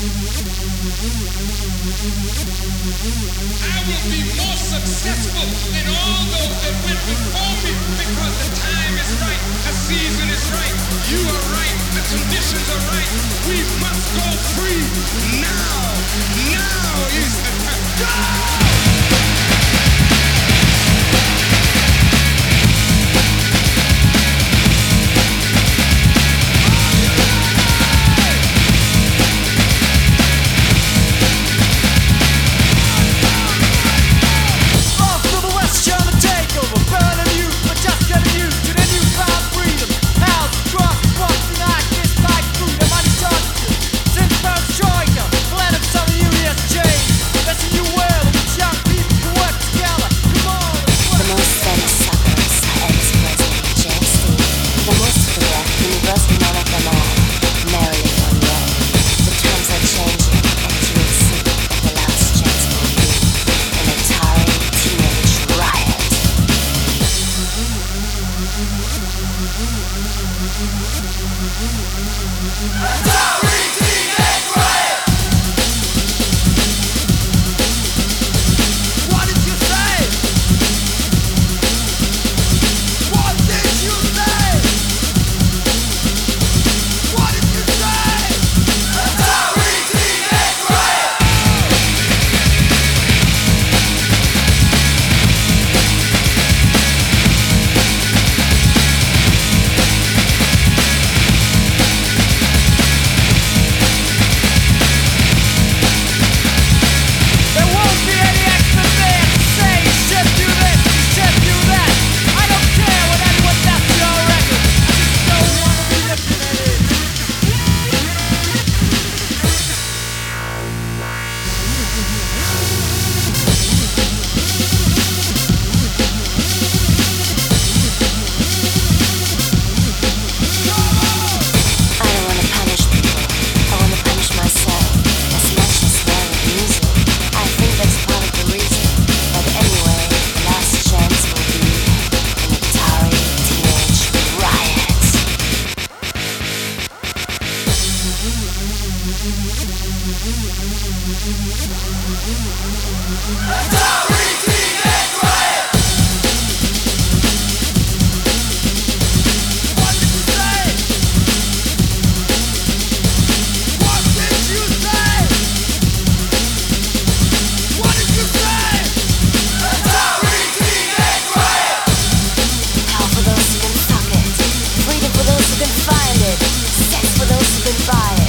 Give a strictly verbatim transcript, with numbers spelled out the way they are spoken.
I will be more successful than all those that went before me because the time is right, the season is right, you are right, the conditions are right. We must go free now. Now is the time. Go! Find it, sex for those who can buy it.